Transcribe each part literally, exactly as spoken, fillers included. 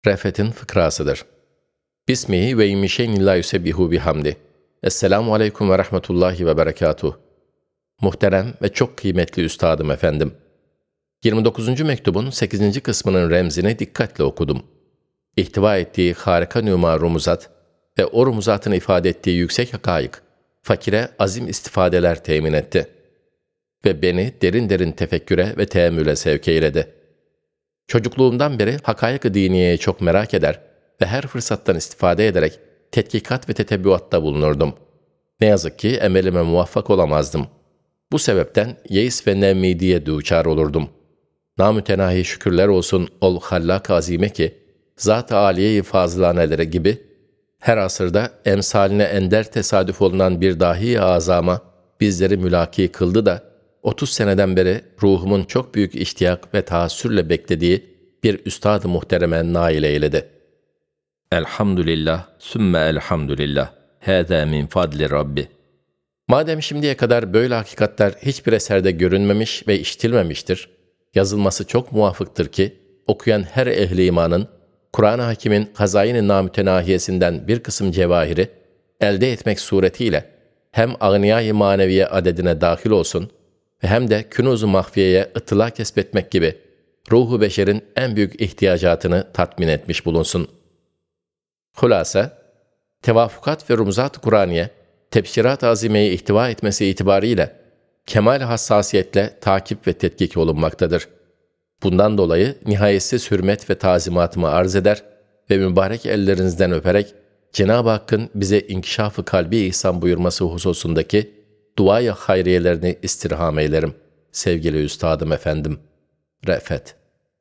Refet'in fıkrasıdır. Bismihi ve immi şeyin la yusebbihu bihamdi. Esselamu aleyküm ve rahmetullahi ve berekatuh. Muhterem ve çok kıymetli üstadım efendim. yirmi dokuzuncu mektubun sekizinci kısmının remzini dikkatle okudum. İhtiva ettiği harika nüma rumuzat ve o rumuzatın ifade ettiği yüksek hakaik, fakire azim istifadeler temin etti. Ve beni derin derin tefekküre ve teemmüle sevk eyledi. Çocukluğumdan beri hakaik-ı diniyeye çok merak eder ve her fırsattan istifade ederek tetkikat ve tetebbüatta bulunurdum. Ne yazık ki emelime muvaffak olamazdım. Bu sebepten yeis ve nevmidiye duçar olurdum. Namütenahi şükürler olsun ol hallak-ı azime ki, zat-ı âliye-i fazılanelere gibi, her asırda emsaline ender tesadüf olunan bir dahi-i azama bizleri mülaki kıldı da, otuz seneden beri ruhumun çok büyük iştiyak ve taassürle beklediği bir üstad-ı muhtereme nail eyledi. Elhamdülillah, sümme elhamdülillah, hâzâ min fadli Rabbi. Madem şimdiye kadar böyle hakikatler hiçbir eserde görünmemiş ve işitilmemiştir, yazılması çok muvafıktır ki, okuyan her ehli imanın, Kur'an-ı Hakîm'in hazain-i namütenahiyesinden bir kısım cevahiri elde etmek suretiyle hem ağniyâ-i maneviye adedine dahil olsun ve hem de künûz-u mahfiyeye ıtıla kesbetmek gibi ruhu beşerin en büyük ihtiyacatını tatmin etmiş bulunsun. Hulasa, tevafukat ve rumuzat-ı Kur'aniye, tebşirat-ı azimeyi ihtiva etmesi itibariyle kemal hassasiyetle takip ve tetkik olunmaktadır. Bundan dolayı nihayetsiz hürmet ve tazimatımı arz eder ve mübarek ellerinizden öperek Cenab-ı Hakk'ın bize inkişaf-ı kalbi ihsan buyurması hususundaki dua-i hayriyelerini istirham eylerim. Sevgili üstadım efendim. Refet.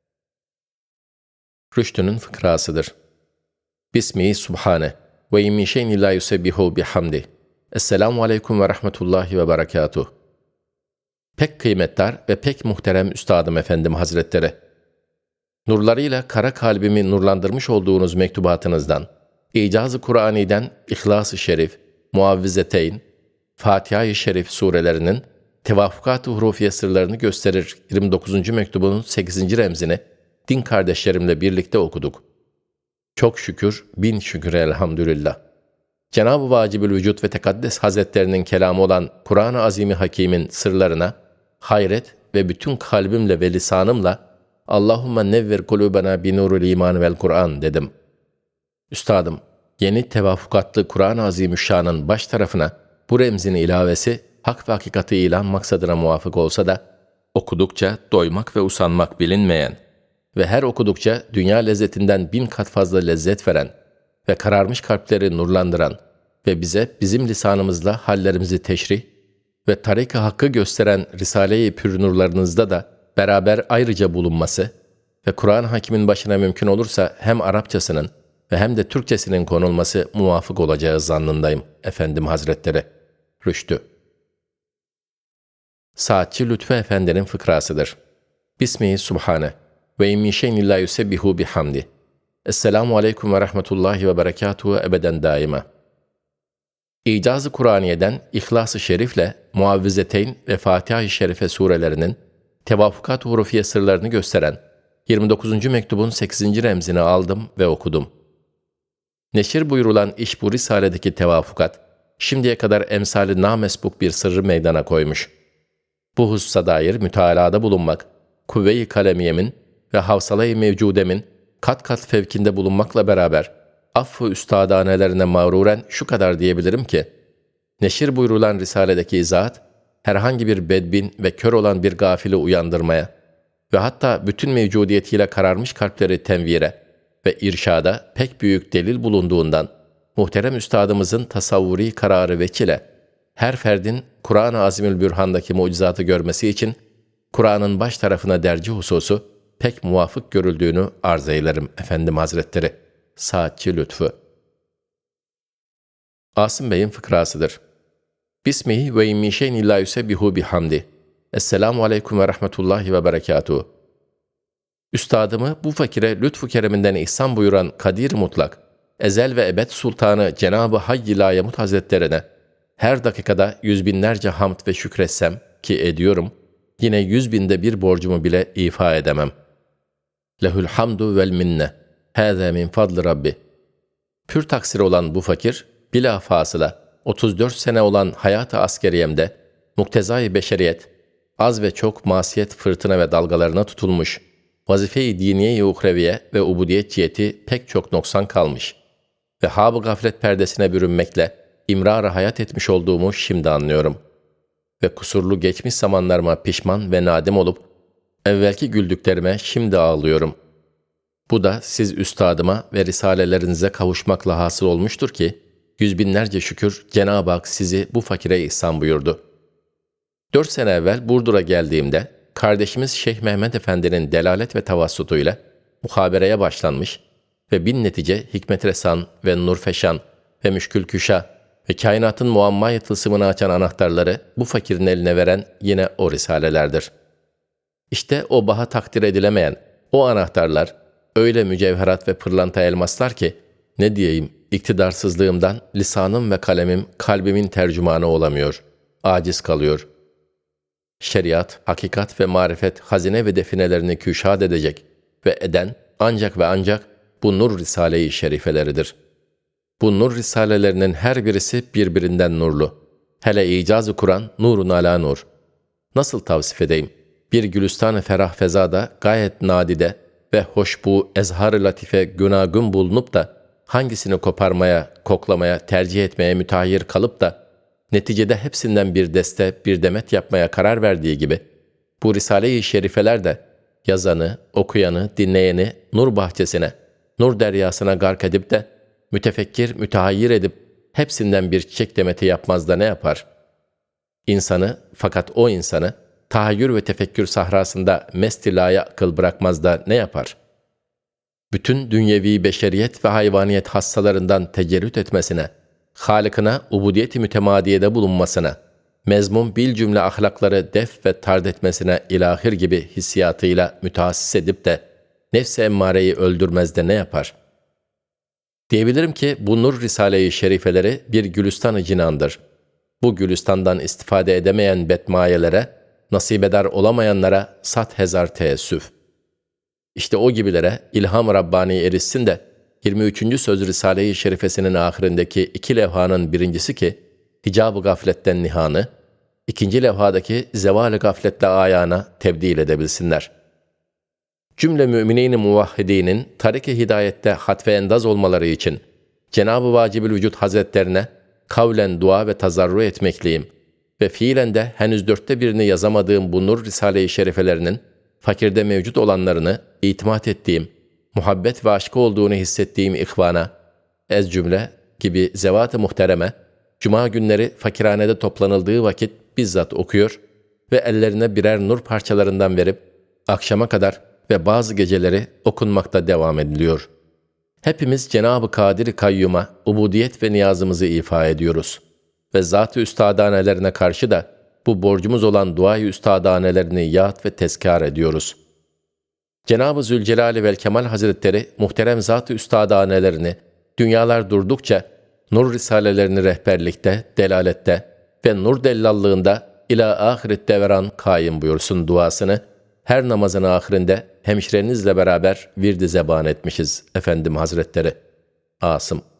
Rüştü'nün fıkrasıdır. Bismihi subhane ve immi şeyin la yusebbihu bihamdi. Esselamu aleyküm ve rahmetullahi ve berekatuh. Pek kıymetdar ve pek muhterem üstadım efendim hazretleri. Nurlarıyla kara kalbimi nurlandırmış olduğunuz mektubatınızdan, İcaz-ı Kur'ani'den İhlas-ı Şerif, Muavvizeteyn, Fatiha-i Şerif surelerinin tevafukat-ı hurufiye sırlarını gösterir yirmi dokuzuncu mektubunun sekizinci remzini din kardeşlerimle birlikte okuduk. Çok şükür, bin şükür elhamdülillah. Cenab-ı Vacibül Vücud ve Tekaddes Hazretlerinin kelamı olan Kur'an-ı Azim-i Hakîm'in sırlarına hayret ve bütün kalbimle ve lisanımla Allahümme nevver kulûbena binurul iman vel Kur'an dedim. Üstadım, yeni tevafukatlı Kur'an-ı Azimüşşan'ın baş tarafına bu remzin ilavesi hak ve hakikati ilan maksadına muvafık olsa da okudukça doymak ve usanmak bilinmeyen ve her okudukça dünya lezzetinden bin kat fazla lezzet veren ve kararmış kalpleri nurlandıran ve bize bizim lisanımızla hallerimizi teşrih ve tarik-i hakkı gösteren Risale-i Pür nurlarınızda da beraber ayrıca bulunması ve Kur'an-ı Hakîm'in başına mümkün olursa hem Arapçasının ve hem de Türkçesinin konulması muvafık olacağı zannındayım efendim hazretleri. Rüştü. Saatçi Lütfü Efendi'nin fıkrasıdır. Bismihi subhane ve immi şeyin la yusebbihu bihamdi. Esselamu aleyküm ve rahmetullahi ve berekatuhu ebeden daima. İcaz-ı Kur'aniye'den İhlas-ı Şerif'le Muavvizeteyn ve Fatiha-i Şerife surelerinin tevafukat-ı hurufiye sırlarını gösteren yirmi dokuzuncu mektubun sekizinci remzini aldım ve okudum. Neşir buyurulan iş bu risaledeki tevafukat, şimdiye kadar emsali namesbuk bir sırrı meydana koymuş. Bu hususa dair mütealada bulunmak, kuvve-i kalemiyemin ve havsala-i mevcudemin kat kat fevkinde bulunmakla beraber, affı üstadanelerine mağruren şu kadar diyebilirim ki, neşir buyurulan risaledeki izahat, herhangi bir bedbin ve kör olan bir gafili uyandırmaya ve hatta bütün mevcudiyetiyle kararmış kalpleri tenvire ve irşada pek büyük delil bulunduğundan, muhterem üstadımızın tasavvuri kararı vekile, her ferdin Kur'an-ı Azimülbürhan'daki mucizatı görmesi için, Kur'an'ın baş tarafına derci hususu pek muvafık görüldüğünü arz eylerim efendim hazretleri. Saatçi Lütfü. Asım Bey'in fıkrasıdır. Bismihi ve immi şeyin illa yusebbihu bihamdi. Esselamu aleyküm ve rahmetullahi ve berekatuhu. Üstadımı bu fakire lütfu kereminden ihsan buyuran Kadir Mutlak, ezel ve ebed sultanı Cenab-ı Hayy-i Layemut Hazretlerine her dakikada yüz binlerce hamd ve şükretsem ki ediyorum, yine yüz binde bir borcumu bile ifa edemem. Lehül hamdu vel minne. hâzâ min fadli Rabbi. Pür taksir olan bu fakir, bila fasıla otuz dört sene olan hayat-ı askeriyemde, muktezai beşeriyet, az ve çok masiyet fırtına ve dalgalarına tutulmuş, vazife-i diniye-i uhreviye ve ubudiyet ciheti pek çok noksan kalmış ve hâb-ı gaflet perdesine bürünmekle imrar-ı hayat etmiş olduğumu şimdi anlıyorum. Ve kusurlu geçmiş zamanlarıma pişman ve nadim olup, evvelki güldüklerime şimdi ağlıyorum. Bu da siz üstadıma ve risalelerinize kavuşmakla hasıl olmuştur ki, yüz binlerce şükür Cenab-ı Hak sizi bu fakire ihsan buyurdu. Dört sene evvel Burdur'a geldiğimde, kardeşimiz Şeyh Mehmet Efendi'nin delalet ve tavassutuyla muhabereye başlanmış ve bin netice Hikmet Resan ve Nurfeşan ve Müşkül Küşa ve kainatın muamma tılsımını açan anahtarları bu fakirin eline veren yine o risalelerdir. İşte o baha takdir edilemeyen o anahtarlar öyle mücevherat ve pırlanta elmaslar ki, ne diyeyim, iktidarsızlığımdan lisanım ve kalemim kalbimin tercümanı olamıyor, aciz kalıyor. Şeriat, hakikat ve marifet hazine ve definelerini küşad edecek ve eden ancak ve ancak bu nur risale-i şerifeleridir. Bu nur risalelerinin her birisi birbirinden nurlu. Hele icaz-ı Kur'an nurun ala nur. Nasıl tavsif edeyim? Bir gülistan-ı ferah fezada gayet nadide ve hoşbu ezhar-ı latife günagün bulunup da hangisini koparmaya, koklamaya, tercih etmeye mütehayyir kalıp da neticede hepsinden bir deste, bir demet yapmaya karar verdiği gibi, bu Risale-i Şerifeler de yazanı, okuyanı, dinleyeni nur bahçesine, nur deryasına gark edip de mütefekkir, mütehayyir edip hepsinden bir çiçek demeti yapmaz da ne yapar? İnsanı, fakat o insanı tahayyür ve tefekkür sahrasında mestilaya akıl bırakmaz da ne yapar? Bütün dünyevi beşeriyet ve hayvaniyet hassalarından tecerrüt etmesine, Halık'ına ubudiyet-i mütemadiyede bulunmasına, mezmum bil cümle ahlakları def ve tard etmesine ilahir gibi hissiyatıyla müteassis edip de nefs-i emmareyi öldürmez de ne yapar? Diyebilirim ki bu nur risale-i şerifeleri bir gülistan-ı cinandır. Bu gülistandan istifade edemeyen betmayelere, nasibedar olamayanlara sat hezar teessüf. İşte o gibilere ilham Rabbani erişsin de yirmi üçüncü söz Risale-i Şerifesinin ahirindeki iki levhanın birincisi ki hicab-ı gafletten nihanı, ikinci levhadaki zeval-i gafletle ayağına tebdil edebilsinler. Cümle müminin-i muvahhidinin tarik-i hidayette hatve endaz olmaları için Cenab-ı Vacib-ül Vücud Hazretlerine kavlen dua ve tazarru etmekliyim ve fiilen de henüz dörtte birini yazamadığım bu nur Risale-i Şerifelerinin fakirde mevcut olanlarını itimat ettiğim, muhabbet ve aşkı olduğunu hissettiğim ihvana, ez cümle gibi zevat-ı muhtereme, cuma günleri fakirhanede toplanıldığı vakit bizzat okuyor ve ellerine birer nur parçalarından verip, akşama kadar ve bazı geceleri okunmakta devam ediliyor. Hepimiz Cenab-ı Kadir-i Kayyum'a ubudiyet ve niyazımızı ifa ediyoruz ve zat-ı üstadanelerine karşı da bu borcumuz olan dua-i üstadanelerini yad ve tezkar ediyoruz. Cenab-ı Zülcelal vel Kemal Hazretleri muhterem zat-ı üstadanelerini dünyalar durdukça nur risalelerini rehberlikte, delalette ve nur dellallığında ila ahiret devran kaim buyursun duasını her namazın ahirinde hemşirenizle beraber vird-i zeban etmişiz efendim Hazretleri. Asım.